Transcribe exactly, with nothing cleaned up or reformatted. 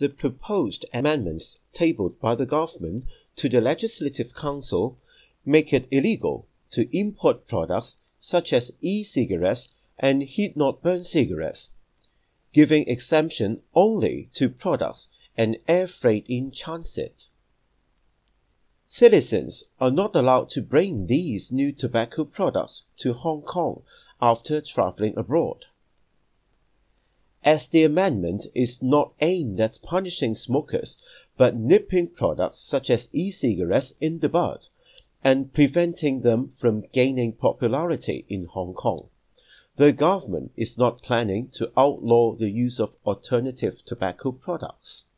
the proposed amendments tabled by the government to the Legislative Council make it illegal to import products such as e-cigarettes and heat-not-burn cigarettes, giving exemption only to products and air freight in transit. Citizens are not allowed to bring these new tobacco products to Hong Kong after traveling abroad. As the amendment is not aimed at punishing smokers, but nipping products such as e-cigarettes in the bud and preventing them from gaining popularity in Hong Kong, the government is not planning to outlaw the use of alternative tobacco products.